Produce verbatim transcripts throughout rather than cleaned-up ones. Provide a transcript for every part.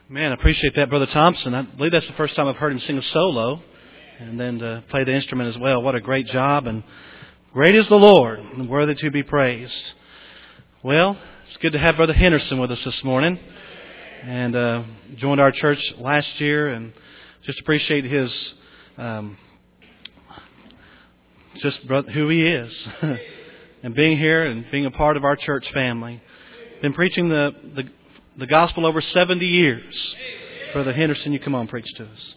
Man, I appreciate that, Brother Thompson. I believe that's the first time I've heard him sing a solo and then to play the instrument as well. What a great job. And great is the Lord and worthy to be praised. Well, it's good to have Brother Henderson with us this morning. And uh, joined our church last year, and just appreciate his, um, just who he is. And being here and being a part of our church family. Been preaching the, the the gospel over seventy years. Brother Henderson, you come on, preach to us.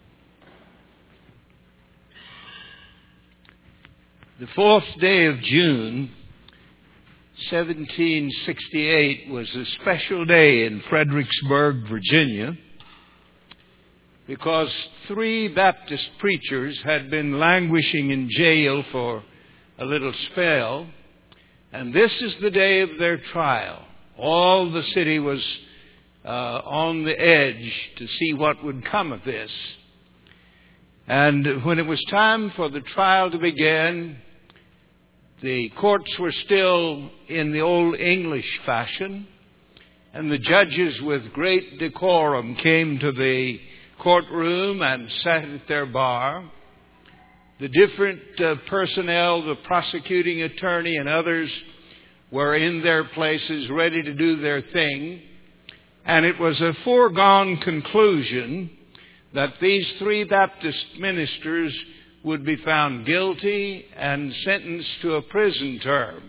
The fourth day of June, seventeen sixty-eight, was a special day in Fredericksburg, Virginia, because three Baptist preachers had been languishing in jail for a little spell, and this is the day of their trial. All the city was uh, on the edge to see what would come of this. And when it was time for the trial to begin, the courts were still in the old English fashion, and the judges with great decorum came to the courtroom and sat at their bar. The different uh, personnel, the prosecuting attorney and others, were in their places ready to do their thing. And it was a foregone conclusion that these three Baptist ministers would be found guilty and sentenced to a prison term.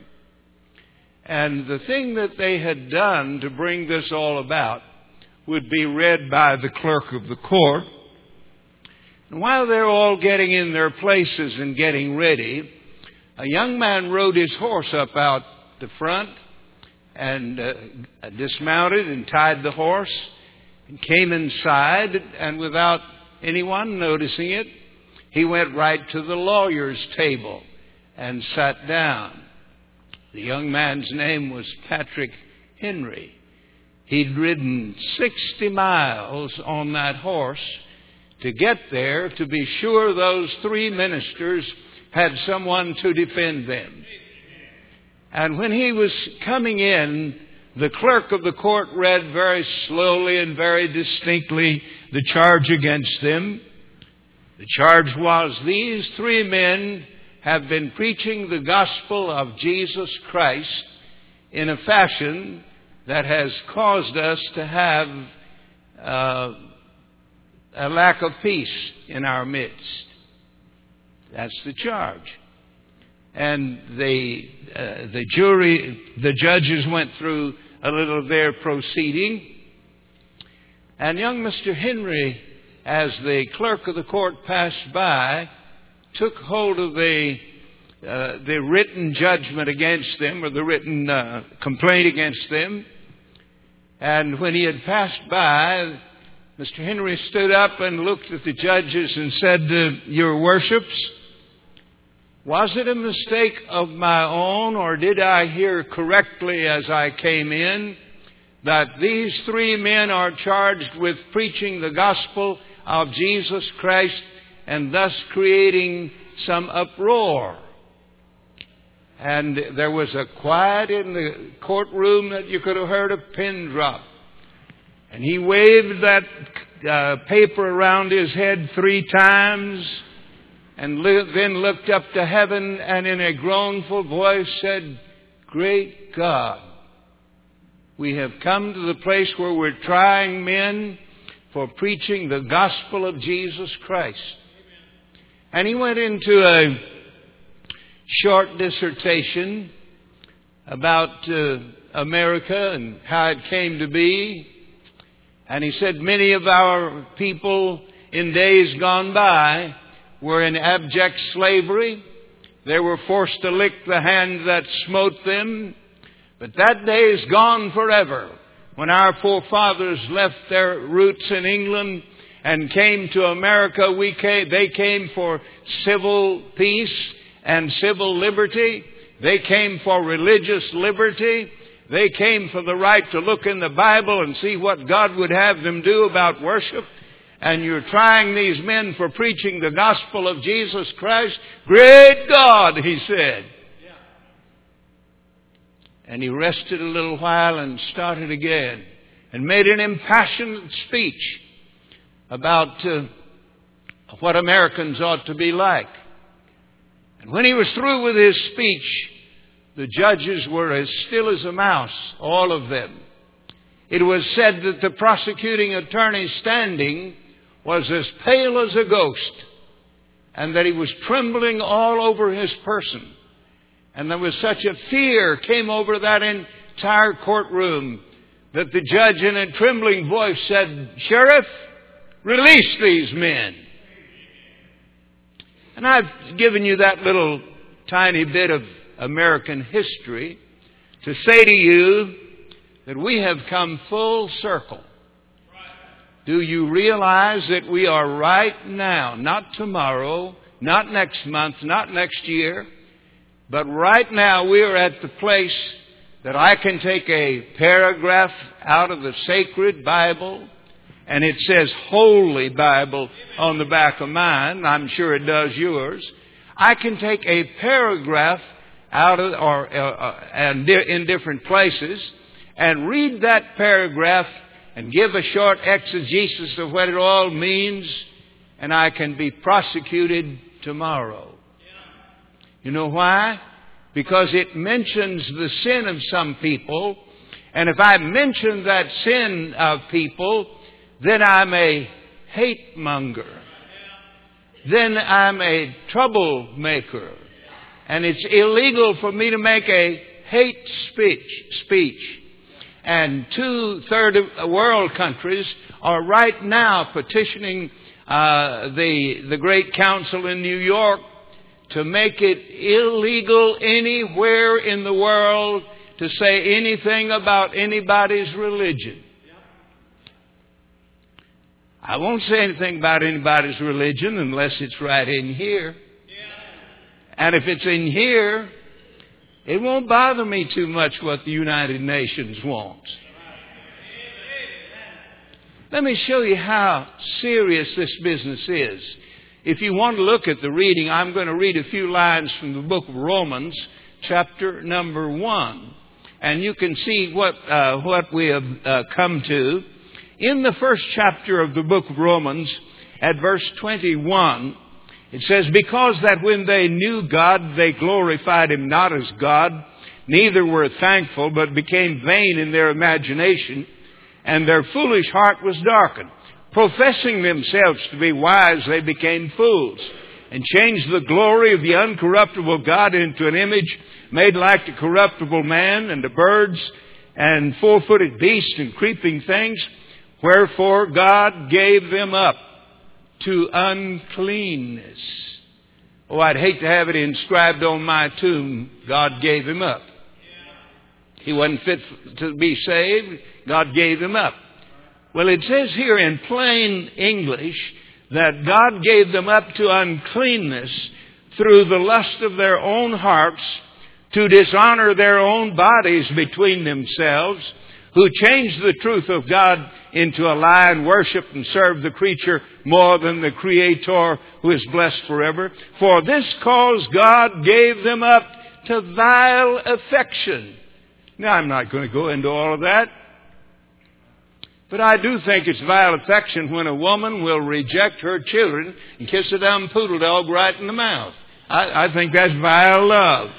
And the thing that they had done to bring this all about would be read by the clerk of the court. And while they're all getting in their places and getting ready, a young man rode his horse up out the front and uh, dismounted and tied the horse and came inside, and without anyone noticing it, he went right to the lawyer's table and sat down. The young man's name was Patrick Henry. He'd ridden sixty miles on that horse to get there to be sure those three ministers had someone to defend them. And when he was coming in, the clerk of the court read very slowly and very distinctly the charge against them. The charge was, these three men have been preaching the gospel of Jesus Christ in a fashion that has caused us to have uh, a lack of peace in our midst. That's the charge. And the uh, the jury, the judges went through a little of their proceeding. And young Mister Henry, as the clerk of the court passed by, took hold of the uh, the written judgment against them, or the written uh, complaint against them. And when he had passed by, Mister Henry stood up and looked at the judges and said, uh, Your worships, was it a mistake of my own, or did I hear correctly as I came in that these three men are charged with preaching the gospel of Jesus Christ and thus creating some uproar? And there was a quiet in the courtroom that you could have heard a pin drop. And he waved that uh, paper around his head three times, and then looked up to heaven and in a groanful voice said, Great God, we have come to the place where we're trying men for preaching the gospel of Jesus Christ. And he went into a short dissertation about uh, America and how it came to be. And he said many of our people in days gone by were in abject slavery. They were forced to lick the hand that smote them. But that day is gone forever. When our forefathers left their roots in England and came to America, we came, they came for civil peace and civil liberty. They came for religious liberty. They came for the right to look in the Bible and see what God would have them do about worship. And you're trying these men for preaching the gospel of Jesus Christ. Great God, he said. And he rested a little while and started again. and made an impassioned speech about uh, what Americans ought to be like. And when he was through with his speech, the judges were as still as a mouse, all of them. It was said that the prosecuting attorney standing was as pale as a ghost, and that he was trembling all over his person. And there was such a fear came over that entire courtroom that the judge in a trembling voice said, "Sheriff, release these men." And I've given you that little tiny bit of American history to say to you that we have come full circle. Do you realize that we are right now, not tomorrow, not next month, not next year, but right now we are at the place that I can take a paragraph out of the sacred Bible, and it says Holy Bible on the back of mine. I'm sure it does yours. I can take a paragraph out of, or uh, and in different places, and read that paragraph and give a short exegesis of what it all means, and I can be prosecuted tomorrow. You know why? Because it mentions the sin of some people, and if I mention that sin of people, then I'm a hate monger. Then I'm a troublemaker. And it's illegal for me to make a hate speech. speech. And two third world countries are right now petitioning uh, the the Great Council in New York to make it illegal anywhere in the world to say anything about anybody's religion. I won't say anything about anybody's religion unless it's right in here. And if it's in here, it won't bother me too much what the United Nations wants. Let me show you how serious this business is. If you want to look at the reading, I'm going to read a few lines from the book of Romans, chapter number one. And you can see what uh, what we have uh, come to. In the first chapter of the book of Romans, at verse twenty-one, it says, "Because that when they knew God, they glorified Him not as God, neither were thankful, but became vain in their imagination, and their foolish heart was darkened. Professing themselves to be wise, they became fools, and changed the glory of the uncorruptible God into an image made like the corruptible man, and the birds, and four-footed beasts, and creeping things. Wherefore God gave them up to uncleanness." Oh, I'd hate to have it inscribed on my tomb, God gave him up. He wasn't fit to be saved. God gave him up. Well, it says here in plain English that God gave them up to uncleanness through the lust of their own hearts, to dishonor their own bodies between themselves, who changed the truth of God into a lie and worship and serve the creature more than the Creator, who is blessed forever. For this cause God gave them up to vile affection. Now, I'm not going to go into all of that. But I do think it's vile affection when a woman will reject her children and kiss a dumb poodle dog right in the mouth. I, I think that's vile love.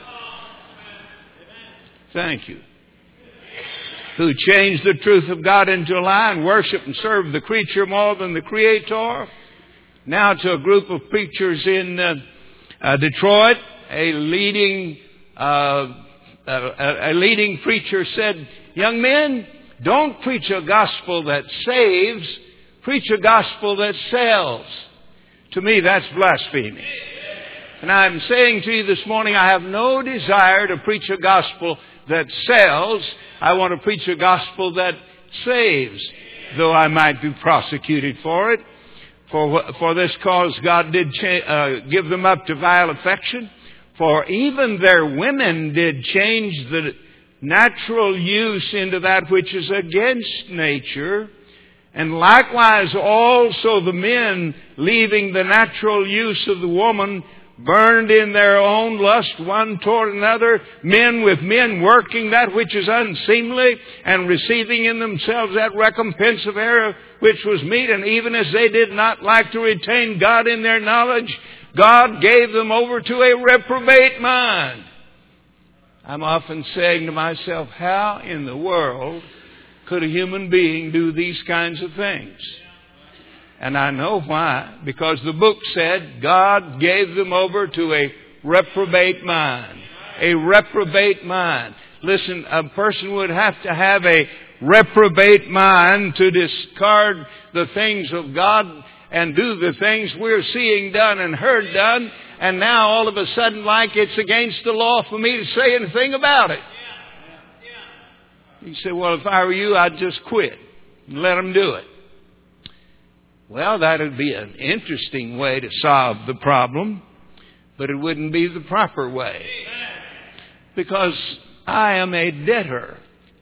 Thank you. Who changed the truth of God into a lie and worship and serve the creature more than the Creator. Now to a group of preachers in uh, uh, Detroit, a leading uh, a, a leading preacher said, "Young men, don't preach a gospel that saves, preach a gospel that sells." To me, that's blasphemy. And I'm saying to you this morning, I have no desire to preach a gospel that sells. I want to preach a gospel that saves, though I might be prosecuted for it. For, for this cause God did cha- uh, give them up to vile affection. For even their women did change the natural use into that which is against nature. And likewise also the men, leaving the natural use of the woman, burned in their own lust one toward another, men with men working that which is unseemly, and receiving in themselves that recompense of error which was meet. And even as they did not like to retain God in their knowledge, God gave them over to a reprobate mind. I'm often saying to myself, how in the world could a human being do these kinds of things? And I know why. Because the book said God gave them over to a reprobate mind. A reprobate mind. Listen, a person would have to have a reprobate mind to discard the things of God and do the things we're seeing done and heard done. And now all of a sudden, like it's against the law for me to say anything about it. You say, well, if I were you, I'd just quit and let them do it. Well, that would be an interesting way to solve the problem, but it wouldn't be the proper way. Because I am a debtor.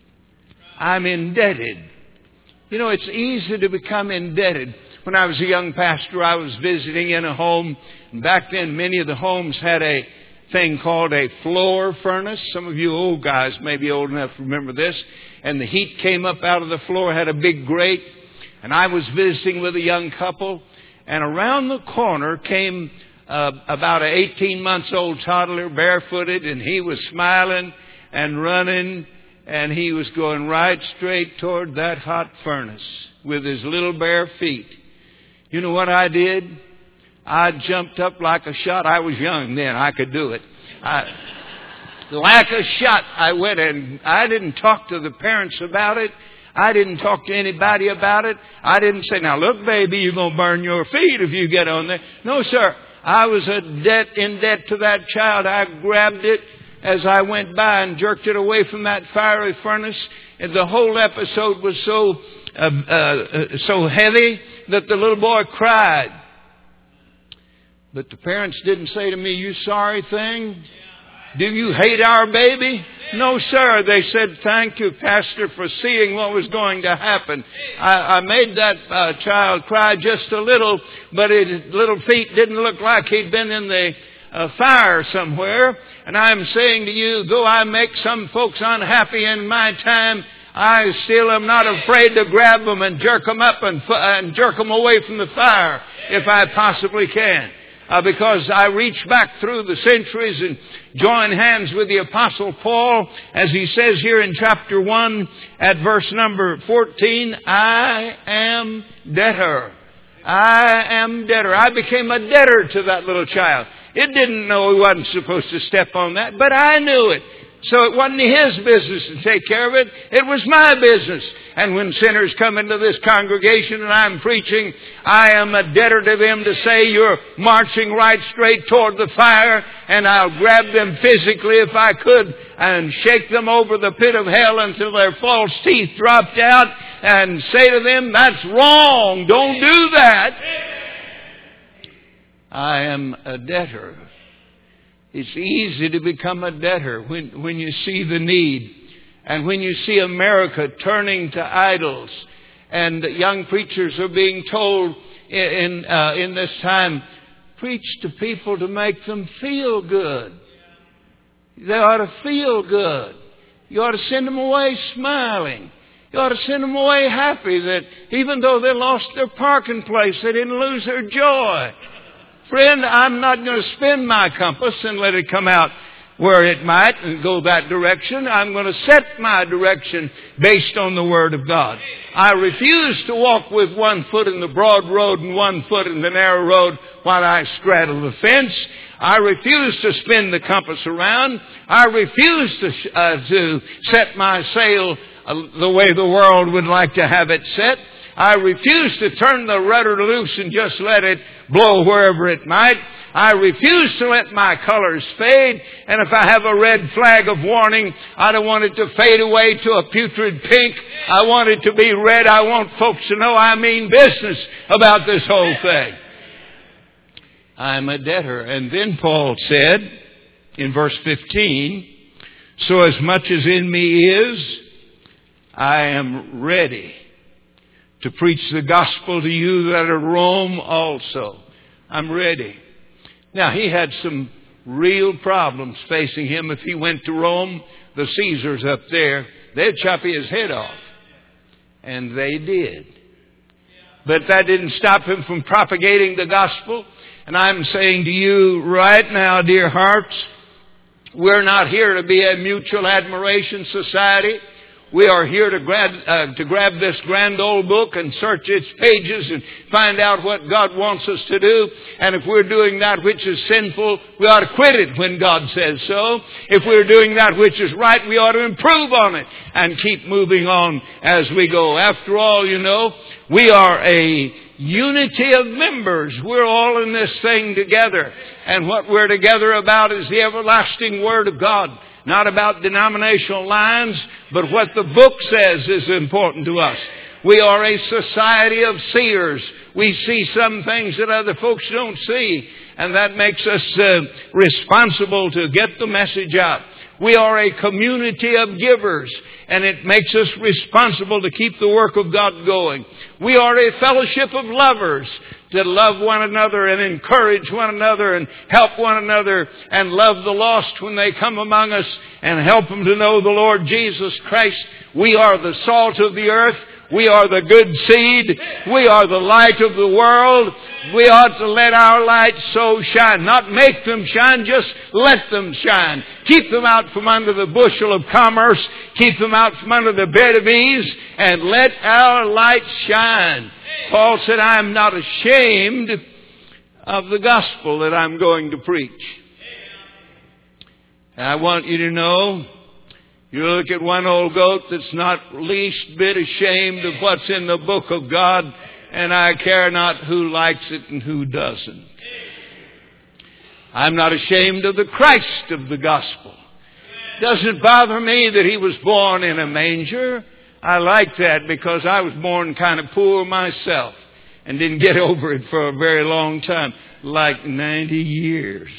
I'm indebted. You know, it's easy to become indebted. When I was a young pastor, I was visiting in a home. And back then, many of the homes had a thing called a floor furnace. Some of you old guys may be old enough to remember this. And the heat came up out of the floor, had a big grate. And I was visiting with a young couple, and around the corner came uh, about an eighteen months old toddler, barefooted, and he was smiling and running, and he was going right straight toward that hot furnace with his little bare feet. You know what I did? I jumped up like a shot. I was young then. I could do it. I, like a shot, I went, and I didn't talk to the parents about it. I didn't talk to anybody about it. I didn't say, now look, baby, you're going to burn your feet if you get on there. No, sir. I was a debt in debt to that child. I grabbed it as I went by and jerked it away from that fiery furnace. And the whole episode was so uh, uh, so heavy that the little boy cried. But the parents didn't say to me, you sorry thing? Do you hate our baby? No, sir. They said, thank you, Pastor, for seeing what was going to happen. I, I made that uh, child cry just a little, but his little feet didn't look like he'd been in the uh, fire somewhere. And I'm saying to you, though I make some folks unhappy in my time, I still am not afraid to grab them and jerk them up and, and jerk them away from the fire if I possibly can. Uh, because I reach back through the centuries and join hands with the Apostle Paul, as he says here in chapter one at verse number fourteen, I am debtor. I am debtor. I became a debtor to that little child. It didn't know he wasn't supposed to step on that, but I knew it. So it wasn't his business to take care of it. It was my business. And when sinners come into this congregation and I'm preaching, I am a debtor to them to say, you're marching right straight toward the fire, and I'll grab them physically if I could and shake them over the pit of hell until their false teeth dropped out and say to them, that's wrong. Don't do that. I am a debtor. It's easy to become a debtor when, when you see the need. And when you see America turning to idols, and young preachers are being told in, uh, in this time, preach to people to make them feel good. They ought to feel good. You ought to send them away smiling. You ought to send them away happy that even though they lost their parking place, they didn't lose their joy. Friend, I'm not going to spin my compass and let it come out where it might and go that direction. I'm going to set my direction based on the Word of God. I refuse to walk with one foot in the broad road and one foot in the narrow road while I straddle the fence. I refuse to spin the compass around. I refuse to, uh, to set my sail uh, the way the world would like to have it set. I refuse to turn the rudder loose and just let it blow wherever it might. I refuse to let my colors fade. And if I have a red flag of warning, I don't want it to fade away to a putrid pink. I want it to be red. I want folks to know I mean business about this whole thing. I'm a debtor. And then Paul said in verse fifteen, so as much as in me is, I am ready to preach the gospel to you that are at Rome also. I'm ready. Now, he had some real problems facing him. If he went to Rome, the Caesars up there, they'd chop his head off. And they did. But that didn't stop him from propagating the gospel. And I'm saying to you right now, dear hearts, we're not here to be a mutual admiration society. We are here to grab, uh, to grab this grand old book and search its pages and find out what God wants us to do. And if we're doing that which is sinful, we ought to quit it when God says so. If we're doing that which is right, we ought to improve on it and keep moving on as we go. After all, you know, we are a unity of members. We're all in this thing together. And what we're together about is the everlasting Word of God. Not about denominational lines, but what the book says is important to us. We are a society of seers. We see some things that other folks don't see, and that makes us uh, responsible to get the message out. We are a community of givers, and it makes us responsible to keep the work of God going. We are a fellowship of lovers that love one another and encourage one another and help one another and love the lost when they come among us and help them to know the Lord Jesus Christ. We are the salt of the earth. We are the good seed. We are the light of the world. We ought to let our light so shine. Not make them shine, just let them shine. Keep them out from under the bushel of commerce. Keep them out from under the bed of ease. And let our light shine. Paul said, I am not ashamed of the gospel that I'm going to preach. And I want you to know, you look at one old goat that's not least bit ashamed of what's in the book of God, and I care not who likes it and who doesn't. I'm not ashamed of the Christ of the gospel. It doesn't bother me that he was born in a manger. I like that because I was born kind of poor myself and didn't get over it for a very long time, like ninety years.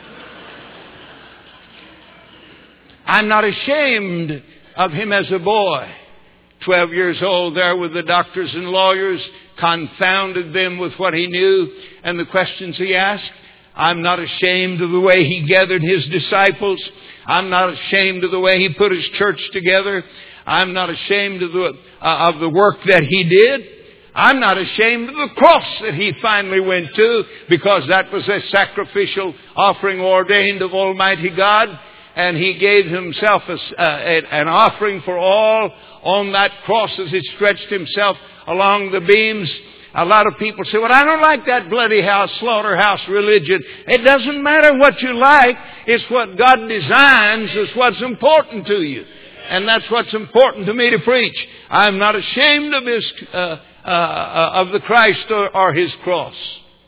I'm not ashamed of him as a boy. Twelve years old there with the doctors and lawyers, confounded them with what he knew and the questions he asked. I'm not ashamed of the way he gathered his disciples. I'm not ashamed of the way he put his church together. I'm not ashamed of the, uh, of the work that he did. I'm not ashamed of the cross that he finally went to, because that was a sacrificial offering ordained of Almighty God. And he gave himself a, uh, an offering for all on that cross as he stretched himself along the beams. A lot of people say, well, I don't like that bloody house, slaughterhouse religion. It doesn't matter what you like. It's what God designs is what's important to you. And that's what's important to me to preach. I'm not ashamed of his, uh, uh, of the Christ or, or his cross.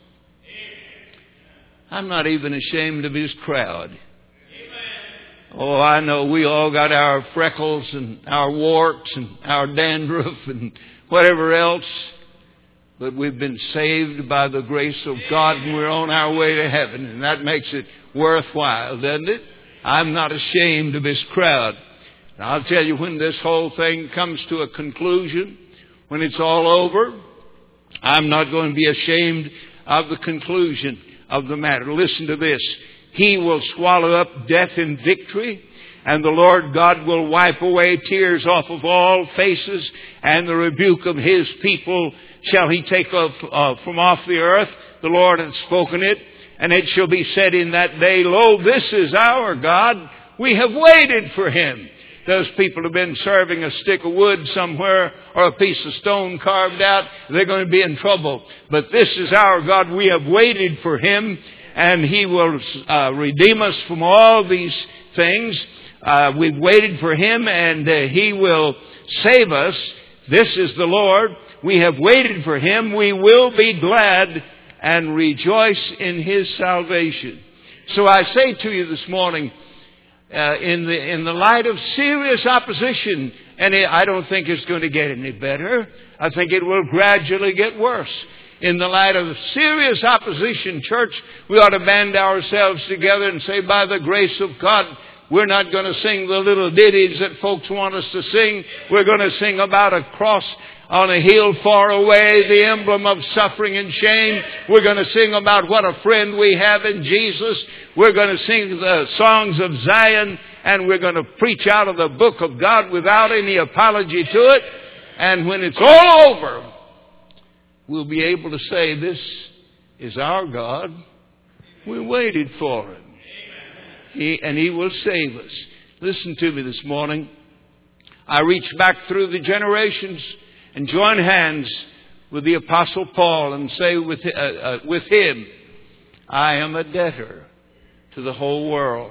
I'm not even ashamed of his crowd. Oh, I know we all got our freckles and our warts and our dandruff and whatever else. But we've been saved by the grace of God and we're on our way to heaven. And that makes it worthwhile, doesn't it? I'm not ashamed of his crowd. And I'll tell you, when this whole thing comes to a conclusion, when it's all over, I'm not going to be ashamed of the conclusion of the matter. Listen to this. He will swallow up death in victory, and the Lord God will wipe away tears off of all faces, and the rebuke of his people shall he take off, uh, from off the earth. The Lord hath spoken it, and it shall be said in that day, Lo, this is our God. We have waited for him. Those people have been serving a stick of wood somewhere or a piece of stone carved out. They're going to be in trouble. But this is our God. We have waited for him, and he will uh, redeem us from all these things. Uh, we've waited for him, and uh, he will save us. This is the Lord. We have waited for him. We will be glad and rejoice in his salvation. So I say to you this morning, uh, in the in the light of serious opposition, and I don't think it's going to get any better. I think it will gradually get worse. In the light of serious opposition, church, we ought to band ourselves together and say, by the grace of God, we're not going to sing the little ditties that folks want us to sing. We're going to sing about a cross on a hill far away, the emblem of suffering and shame. We're going to sing about what a friend we have in Jesus. We're going to sing the songs of Zion, and we're going to preach out of the book of God without any apology to it. And when it's all over, we'll be able to say, this is our God. We waited for Him. He, and He will save us. Listen to me this morning. I reach back through the generations and join hands with the Apostle Paul and say with, uh, uh, with him, I am a debtor to the whole world.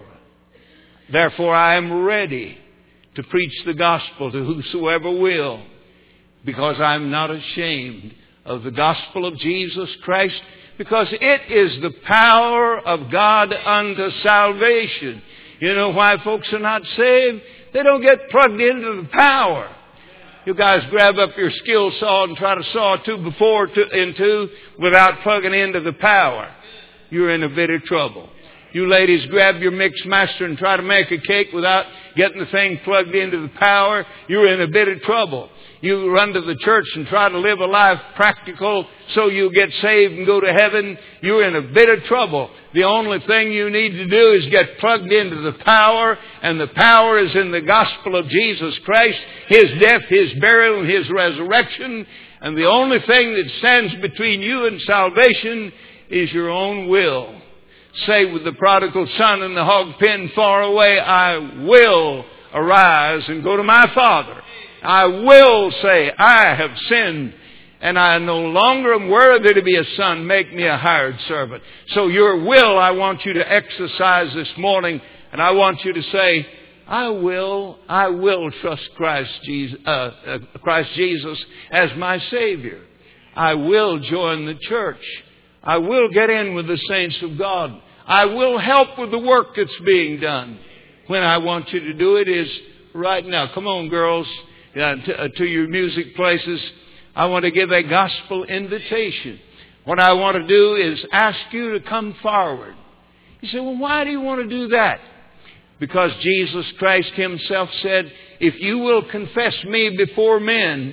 Therefore I am ready to preach the gospel to whosoever will, because I am not ashamed of the gospel of Jesus Christ, because it is the power of God unto salvation. You know why folks are not saved? They don't get plugged into the power. You guys grab up your skill saw and try to saw two before two in two without plugging into the power. You're in a bit of trouble. You ladies grab your mix master and try to make a cake without getting the thing plugged into the power. You're in a bit of trouble. You run to the church and try to live a life practical so you get saved and go to heaven. You're in a bit of trouble. The only thing you need to do is get plugged into the power, and the power is in the gospel of Jesus Christ, His death, His burial, and His resurrection. And the only thing that stands between you and salvation is your own will. Say with the prodigal son in the hog pen far away, I will arise and go to my Father. I will say, I have sinned, and I no longer am worthy to be a son. Make me a hired servant. So your will I want you to exercise this morning, and I want you to say, I will, I will trust Christ Jesus, uh, uh, Christ Jesus as my Savior. I will join the church. I will get in with the saints of God. I will help with the work that's being done. When I want you to do it is right now. Come on, girls. Uh, to, uh, to your music places, I want to give a gospel invitation. What I want to do is ask you to come forward. You say, well, why do you want to do that? Because Jesus Christ Himself said, if you will confess me before men,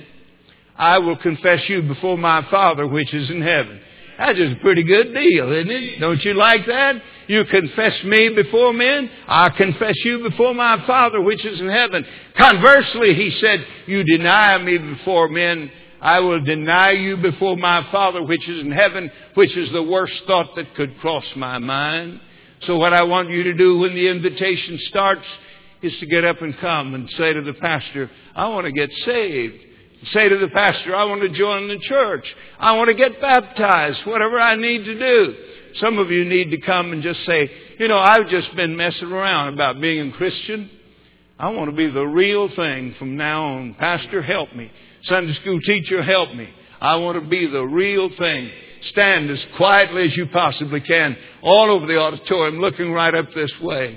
I will confess you before my Father which is in heaven. That's just a pretty good deal, isn't it? Don't you like that? You confess me before men, I confess you before my Father which is in heaven. Conversely, He said, you deny me before men, I will deny you before my Father which is in heaven, which is the worst thought that could cross my mind. So what I want you to do when the invitation starts is to get up and come and say to the pastor, I want to get saved. Say to the pastor, I want to join the church. I want to get baptized, whatever I need to do. Some of you need to come and just say, you know, I've just been messing around about being a Christian. I want to be the real thing from now on. Pastor, help me. Sunday school teacher, help me. I want to be the real thing. Stand as quietly as you possibly can all over the auditorium, looking right up this way.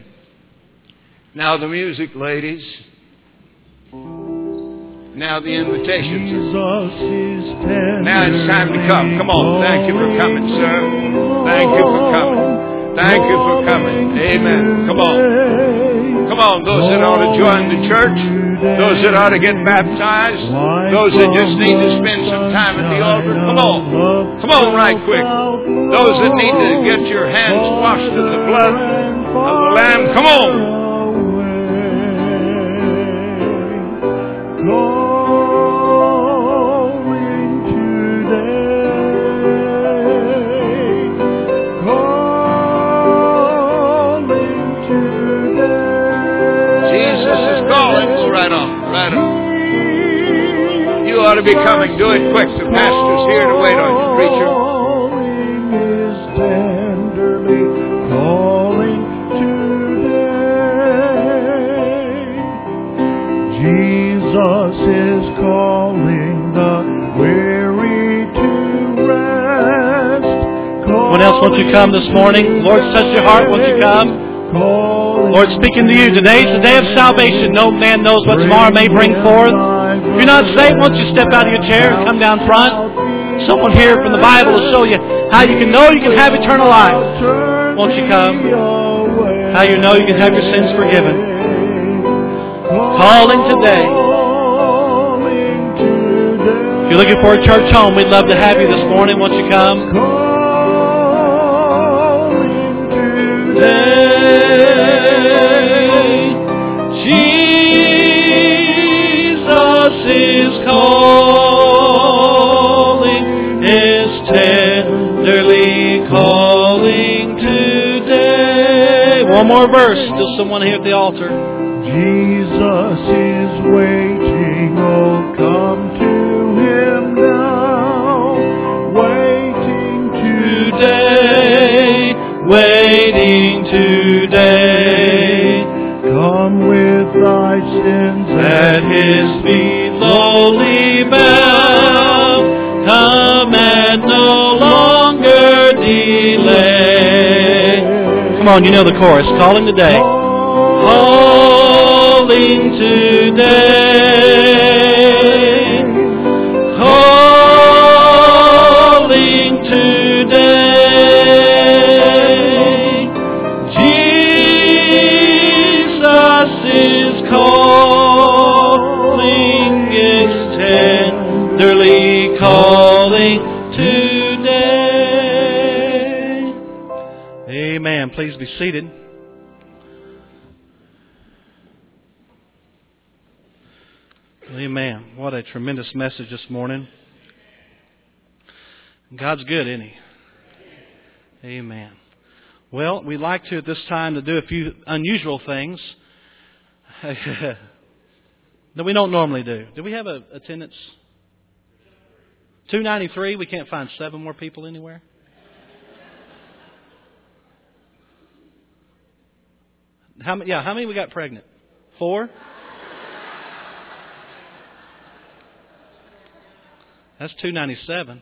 Now the music, ladies. Now the invitations. Now it's time to come. Come on. Thank you for coming, sir. Thank you for coming. Thank you for coming. Amen. Come on. Come on. Those that ought to join the church. Those that ought to get baptized. Those that just need to spend some time at the altar. Come on. Come on right quick. Those that need to get your hands washed in the blood of the Lamb. Come on. You ought to be coming. Do it quick. The pastor's here to wait on you, preacher. Jesus is calling the weary to rest. What else won't you come this morning? Lord, touch your heart. Won't you come? Lord, speaking to you. Today's the day of salvation. No man knows what tomorrow may bring forth. If you're not saved, won't you step out of your chair and come down front? Someone here from the Bible will show you how you can know you can have eternal life. Won't you come? How you know you can have your sins forgiven. Calling today. If you're looking for a church home, we'd love to have you this morning. Won't you come? Calling Today, Jesus is calling, is tenderly calling today. One more verse. Still someone here at the altar. Jesus is waiting, oh come to Him now, waiting Today, waiting today. come with thy sins At His feet lowly bow, come and no longer delay. Come on, you know the chorus. Calling today. Calling today. Calling today. Jesus is calling, is tenderly calling today. Amen. Please be seated. Amen. What a tremendous message this morning. God's good, isn't He? Amen. Well, we like to at this time to do a few unusual things that we don't normally do. Do we have a attendance? two ninety-three. We can't find seven more people anywhere. How many? Yeah, how many we got pregnant? Four. That's two ninety-seven.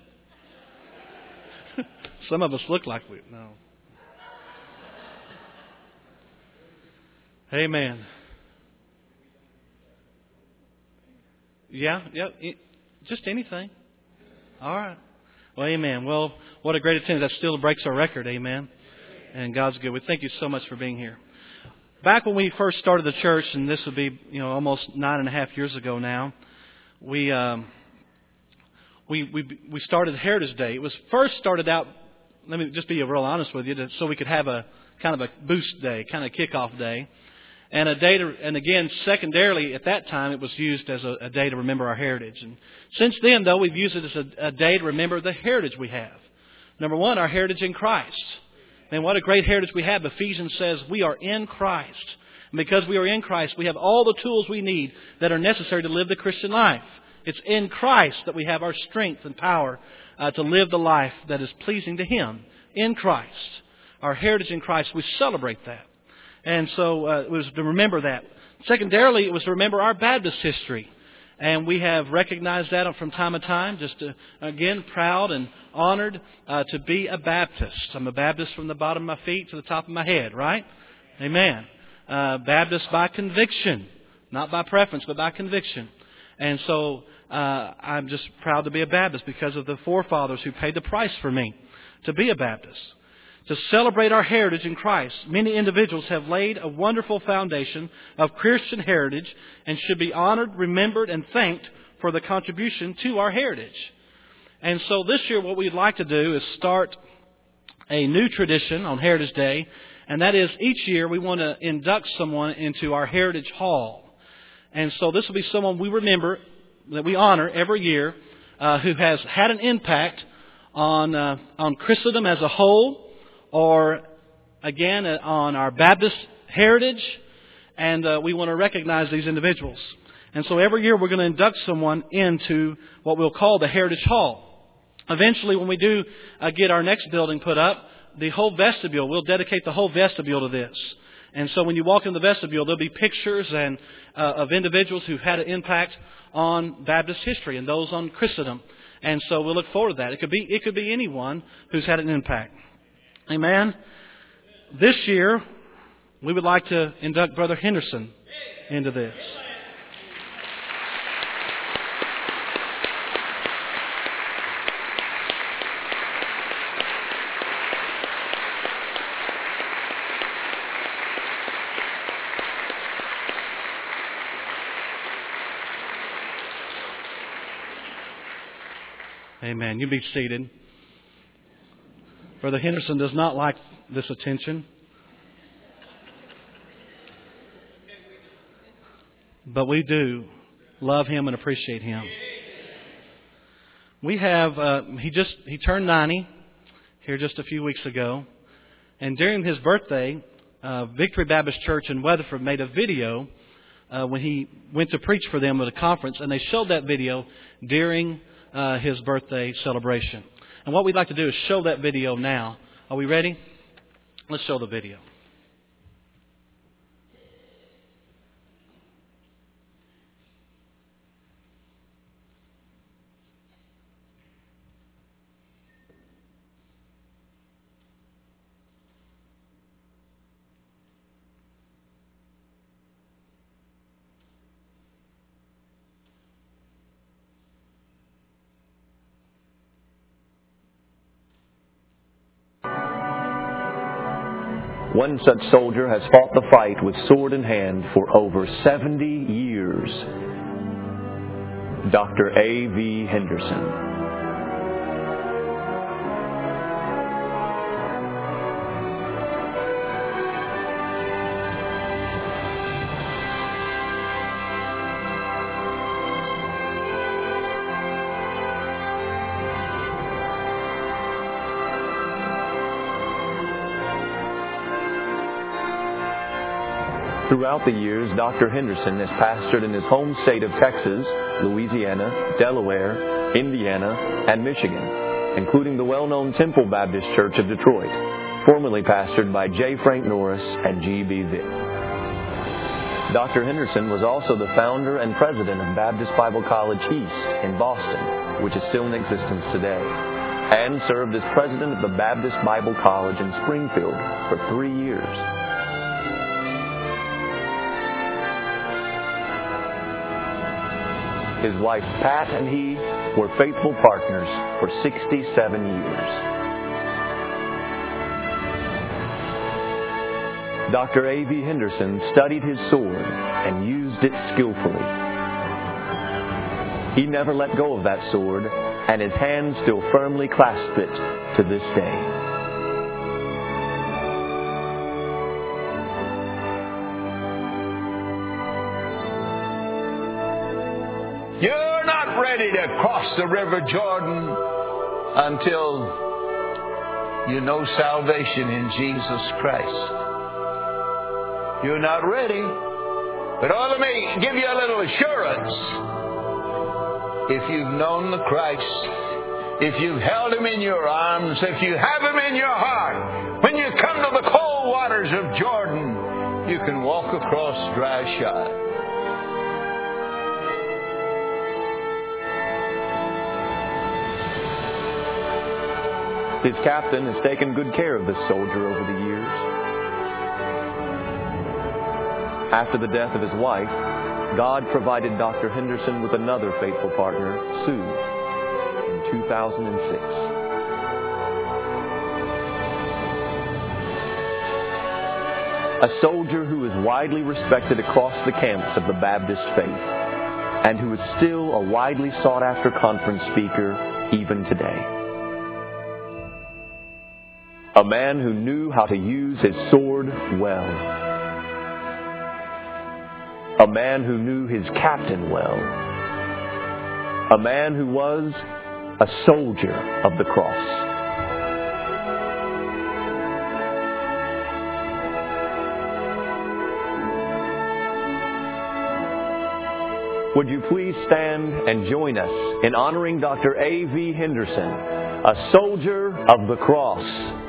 Some of us look like we no. Amen. Yeah, yeah. Just anything. All right. Well, amen. Well, what a great attendance. That still breaks our record. Amen. And God's good. We thank you so much for being here. Back when we first started the church, and this would be, you know, almost nine and a half years ago now, we um, we we we started Heritage Day. It was first started out. Let me just be real honest with you, to, so we could have a kind of a boost day, kind of kickoff day. And a day to, and again, secondarily, at that time, it was used as a, a day to remember our heritage. And since then, though, we've used it as a, a day to remember the heritage we have. Number one, our heritage in Christ. And what a great heritage we have. Ephesians says we are in Christ. And because we are in Christ, we have all the tools we need that are necessary to live the Christian life. It's in Christ that we have our strength and power uh, to live the life that is pleasing to Him. In Christ. Our heritage in Christ, we celebrate that. And so uh, it was to remember that. Secondarily, it was to remember our Baptist history. And we have recognized that from time to time. Just to, again, proud and honored uh, to be a Baptist. I'm a Baptist from the bottom of my feet to the top of my head, right? Amen. Uh, Baptist by conviction. Not by preference, but by conviction. And so uh, I'm just proud to be a Baptist because of the forefathers who paid the price for me to be a Baptist. To celebrate our heritage in Christ. Many individuals have laid a wonderful foundation of Christian heritage and should be honored, remembered, and thanked for the contribution to our heritage. And so this year what we'd like to do is start a new tradition on Heritage Day, and that is each year we want to induct someone into our Heritage Hall. And so this will be someone we remember, that we honor every year, uh, who has had an impact on uh, on Christendom as a whole, or, again, on our Baptist heritage, and uh, we want to recognize these individuals. And so every year we're going to induct someone into what we'll call the Heritage Hall. Eventually, when we do uh, get our next building put up, the whole vestibule, we'll dedicate the whole vestibule to this. And so when you walk in the vestibule, there'll be pictures and uh, of individuals who've had an impact on Baptist history and those on Christendom. And so we'll look forward to that. It could be, it could be anyone who's had an impact. Amen. This year, we would like to induct Brother Henderson into this. Amen. You be seated. Brother Henderson does not like this attention. But we do love him and appreciate him. We have, uh, he just, he turned ninety here just a few weeks ago. And during his birthday, uh, Victory Baptist Church in Weatherford made a video uh, when he went to preach for them at a conference. And they showed that video during uh, his birthday celebration. And what we'd like to do is show that video now. Are we ready? Let's show the video. One such soldier has fought the fight with sword in hand for over seventy years. Doctor A V Henderson. Throughout the years, Doctor Henderson has pastored in his home state of Texas, Louisiana, Delaware, Indiana, and Michigan, including the well-known Temple Baptist Church of Detroit, formerly pastored by J. Frank Norris and G B Vick. Doctor Henderson was also the founder and president of Baptist Bible College East in Boston, which is still in existence today, and served as president of the Baptist Bible College in Springfield for three years. His wife Pat and he were faithful partners for sixty-seven years. Doctor A V Henderson studied his sword and used it skillfully. He never let go of that sword, and his hand still firmly clasps it to this day. You're not ready to cross the River Jordan until you know salvation in Jesus Christ. You're not ready. But oh, let me give you a little assurance. If you've known the Christ, if you've held Him in your arms, if you have Him in your heart, when you come to the cold waters of Jordan, you can walk across dry shod. His captain has taken good care of this soldier over the years. After the death of his wife, God provided Doctor Henderson with another faithful partner, Sue, in two thousand six. A soldier who is widely respected across the camps of the Baptist faith, and who is still a widely sought-after conference speaker even today. A man who knew how to use his sword well. A man who knew his captain well. A man who was a soldier of the cross. Would you please stand and join us in honoring Doctor A V Henderson, a soldier of the cross.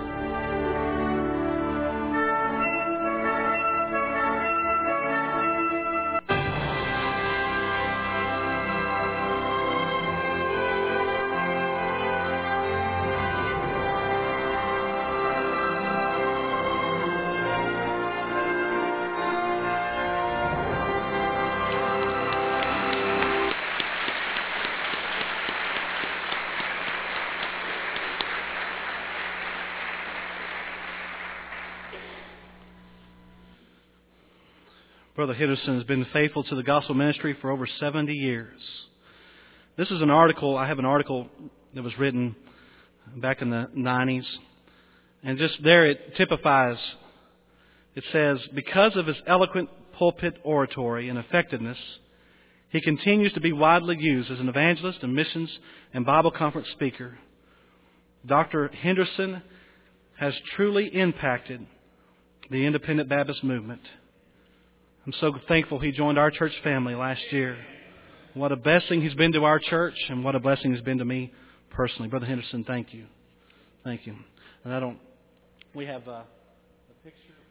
Brother Henderson has been faithful to the gospel ministry for over seventy years. This is an article, I have an article that was written back in the nineties. And just there it typifies, it says, because of his eloquent pulpit oratory and effectiveness, he continues to be widely used as an evangelist, a missions and Bible conference speaker. Doctor Henderson has truly impacted the independent Baptist movement. I'm so thankful he joined our church family last year. What a blessing he's been to our church, and what a blessing he's been to me personally. Brother Henderson, thank you. Thank you. And I don't, we have a, a picture.